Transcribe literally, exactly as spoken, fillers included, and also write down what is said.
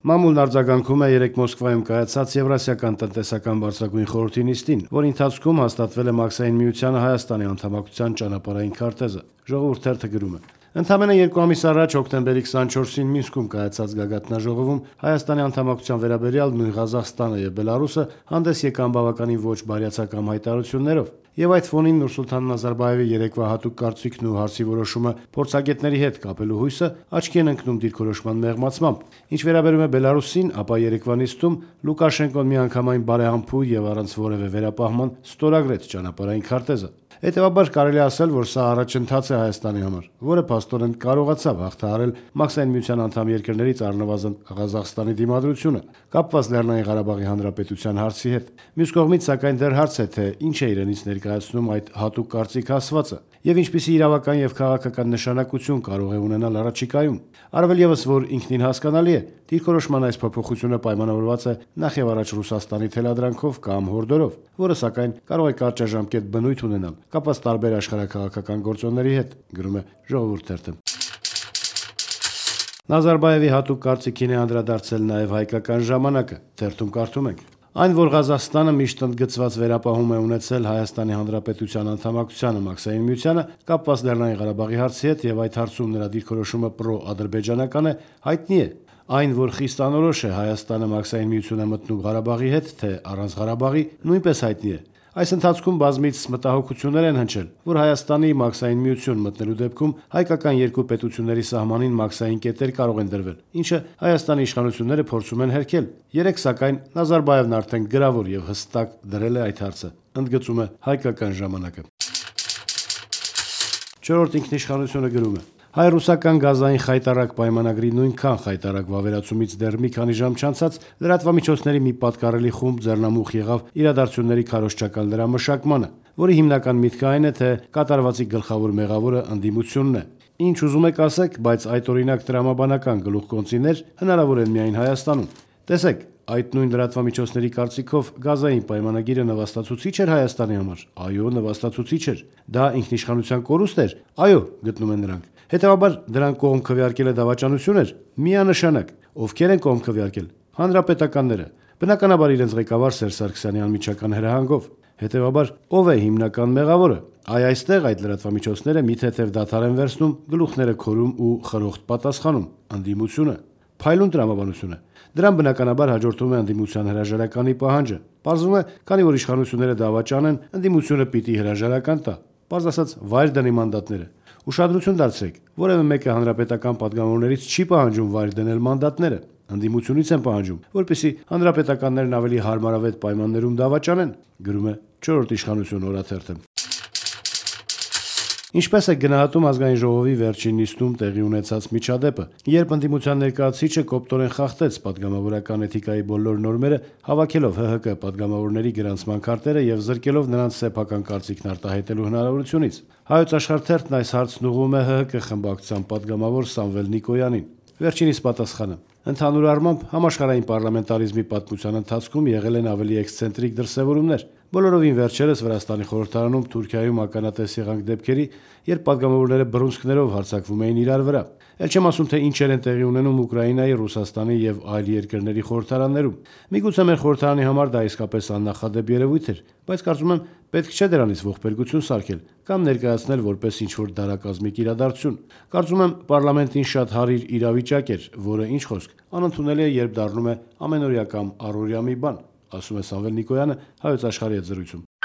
Մամուլն արձագանքում է երեկ Մոսկվայում կայացած Եվրասիական տնտեսական բարձրագույն խորհրդի նիստին, որի ընթացքում հաստատվել է Մաքսային միությանը Հայաստանի անդամակցության ճանապարհային քարտեզը։ Ժողովուրդ թերթը գրում է. Ընդամենը երկու ամիս առաջ հոկտեմբերի քսանչորսին Մինսկում կայացած գագաթնաժողովում Հայաստանի անդամակցության վերաբերյալ նույն Ղազախստանը եւ Բելարուսը հանդես եկան բավականին ոչ բարյացակամ հայտարարություններով։ Եվ այդ ֆոնին Նուրսուլտան Նազարբաևի երեկվա հատուկ կարծիքն ու հարցի որոշումը փորձագետների հետ կապելու հույսը աչքի են ընկնում դիրքորոշման մեղմացմամբ։ Ինչ վերաբերում է Բելարուսին, ապա երեկվա նիստում Լուկաշենկոն միանգամայն բարեհամբույր եւ առանց որևէ վերապահման ստորագրեց ճանապարհային քարտեզը։ Հետևաբար կարելի է ասել, որ սա առաջընթաց է Հայաստանի համար, որը փաստորեն կարողացավ հաղթահարել Մաքսային միության անդամ երկրներից առնվազն Ղազախստանի դիմադրությունը, կապված Լեռնային Ղարաբաղի Հանրապետության հարցի հետ։ Մյուս կողմից, սակայն, դեռ հարց է, թե ինչ է իրենից ներկայացնում այդ հատուկ կարծիք ասվածը եւ ինչպիսի իրավական եւ քաղաքական նշանակություն կարող է ունենալ առաջիկայում։ Առավել եւս, որ ինքնին հասկանալի է, դիրքորոշման այս փոփոխությունը պայմանավորված է նախ եւ առաջ Ռուսաստանի թելադրանքով կամ հորդորով, որը սակայն կարող է կարճաժամկետ բնույթ ունենալ, կապված տարբեր աշխարհաքաղաքական գործոնների հետ, գրում է Ժողովուրդ թերթը։ Նազարբաևի հատուկ կարծիքին է անդրադարձել նաև Հայկական ժամանակը, թերթում կարդում ենք. Այն, որ Ղազախստանը միշտ ընդգծված վերապահում է ունեցել Հայաստանի Հանրապետության անդամակցությանը Մաքսային միությանը, կապված Լեռնային Ղարաբաղի հարցի հետ եւ այդ հարցում նրա դիրքորոշումը պրո-ադրբեջանական է, հայտնի է։ Այն, որ խիստ անորոշ է Հայաստանը Մաքսային միություն է մտնում Ղարաբաղի հետ, թե առանց Ղարաբաղի, նույնպես հայտնի է։ Այս ընթացքում բազմից մտահոգություններ են հնչել, որ Հայաստանի Մաքսային միություն մտնելու դեպքում հայկական երկու պետությունների սահմանին մաքսային կետեր կարող են դրվել, ինչը Հայաստանի իշխանությունները փորձում են հերքել։ Երեք, սակայն, Նազարբաևն արդեն գրավոր եւ հստակ դրել է այդ հարցը, ընդգծում է Հայկական ժամանակը։ Չորրորդ ինքնիշխանությունը գրում է. Հայ-ռուսական գազային խայտառակ պայմանագրի նույնքան խայտառակ վավերացումից դեռ մի քանի ժամ չանցած լրատվամիջոցների մի պատկառելի խումբ ձեռնամուխ եղավ իրադարձությունների քարոզչական լրամշակմանը, որի հիմնական միտքը այն է, թե կատարվածի գլխավոր մեղավորը ընդդիմությունն է։ Ինչ ուզում եք ասեք, բայց այդ օրինակ տրամաբանական գլուխգործիներ հնարավոր են միայն Հայաստանում։ Տեսեք, այդ նույն լրատվամիջոցների կարծիքով գազային պայմանագիրը նվաստացուցիչ էր Հայաստանի համար։ Այո, նվաստացուցիչ էր։ Դա ինքնիշխանության կորուստ էր։ Այո, գտնում են նրանք։ Հետևաբար դրան կողմ քվեարկելը դավաճանություն էր։ Միանշանակ, ովքեր են կողմ քվեարկել։ Հանրապետականները, բնականաբար իրենց ղեկավար Սերժ Սարգսյանի անմիջական հրահանգով։ Հետևաբար ով է հիմնական մեղավորը։ Այ այստեղ այդ լրատվամիջոցները մի թեթև դադար են վերցնում, գլուխները քորում ու խրոխտ պատասխանում։ Ընդդիմությունը փայլուն տրամաբանություն է։ Դրան բնականաբար հաջորդում է ընդդիմության հրաժարականի պահանջը։ Պարզվում է, քանի որ իշխանությունները դավաճան են, ընդդիմությունը պիտի հրաժարական տա։ Պարզ ասած, վայր դնի մանդատները։ Ուշադրություն դարձրեք, որևէ մեկը հանրապետական падգամավորներից չի պահանջում վայր դնել մանդատները, ընդդիմությունից են պահանջում, որպեսզի հանրապետականներն ավելի հարմարավետ պայմաններում դավաճանեն, գրում է չորրորդ իշխանություն օրաթերթը։ Ինչպես է գնահատում ազգային ժողովի վերջին նիստում տեղի ունեցած միջադեպը, երբ ընդդիմության ներկայացուցիչը կոպտորեն խախտեց падգամավորական էթիկայի բոլոր նորմերը, հավաքելով ՀՀԿ падգամավորների գրանցման քարտերը եւ զրկելով նրանց սեփական կարծիքն արտահայտելու հնարավորությունից։ Հայոց Աշխարհ թերթն այս հարցն ուղղում է ՀՀԿ խմբակցության падգամավոր Սամվել Նիկոյանին։ Վերջինիս պատասխանը. Ընդհանուր առմամբ համաշխարհային պարլամենտարիզմի պատմության ընթացքում եղել են ավելի էքսցենտրիկ դրսևորումներ։ Բոլորովին վերջերս Վրաստանի խորհրդարանում Թուրքիայում ականատես եղանք դեպքերի, երբ падգամավորները բռունցքներով հարձակվում էին իրար վրա։ Էլ չեմ ասում, թե ինչեր են տեղի ունենում Ուկրաինայի, Ռուսաստանի եւ այլ երկրների խորհրդարաններում։ Միգուցե մեր խորհրդարանի համար դա իսկապես աննախադեպ երևույթ էր, բայց կարծում եմ պետք չէ դրանից ողբերգություն սարքել կամ ներկայացնել որպես ինչ-որ դարակազմիկ իրադարձություն։ Կարծում եմ պարլամենտին շատ հարիր իրավիճակ էր, որը ինչ խոսք, անընդունելի է, երբ դառնում է ամենօրյա կամ առօրյա մի բան, ասում է Սամվել Նիկոյանը Հայոց Աշխարհի հետ զրույցում։